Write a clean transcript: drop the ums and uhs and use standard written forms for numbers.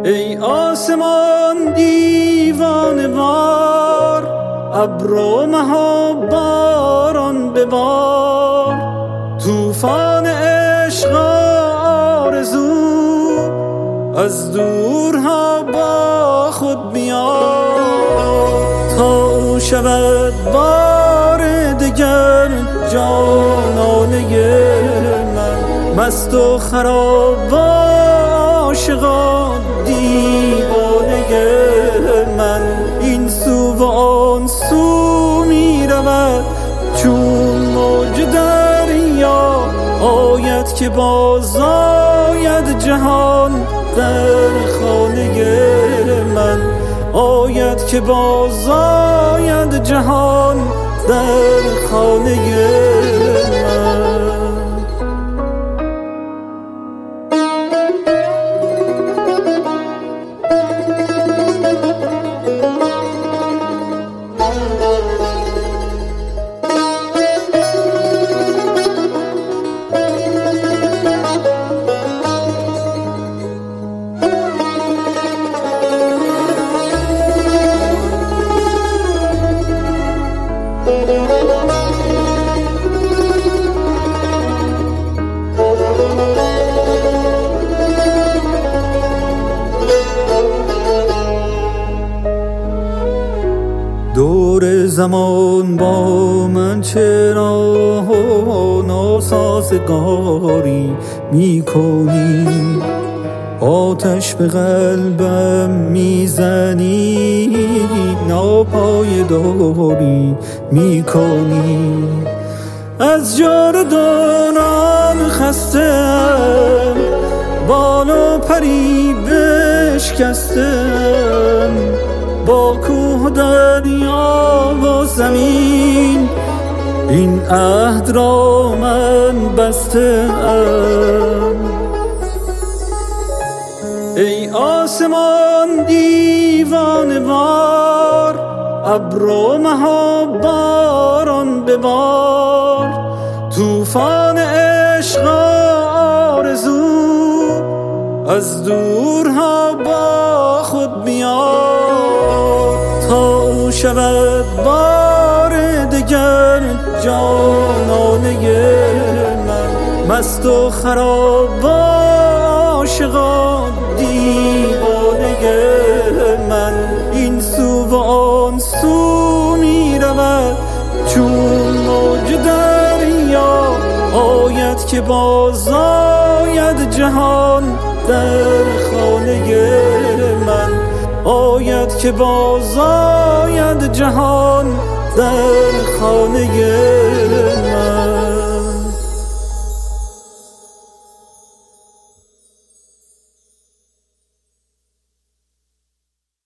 ای آسمان دیوانه وار، ابر و مه و باران ببار، طوفان عشق آرزو از دورها با خود بیار، تا او شود بار دگر جانانه من، مست و خراب عاشقان دیوانه من. این سو و آن سو می رود چون موج دریا، آید که باز آید جهان در خانه من، آید که باز آید جهان در خانه من. دور زمان با من چرا ناسازگاری میکنی، آتش به قلبم میزنی، ناپایداری میکنی. از جاودانان خستم، بال و پری بشکستم، با کوه و دریا و زمین این عهد را من بسته‌ام. ای آسمان دیوانه وار، ابر و مه و باران ببار، طوفان عشق آرزو از دورها با خود بیار، تا او شود بار دگر جانانه من، مست و خراب عاشقان دیوانه من. این سو و آن سو می رود چون موج دریا، آید که باز آید جهان در خانه من، آید که باز آید جهان در خانه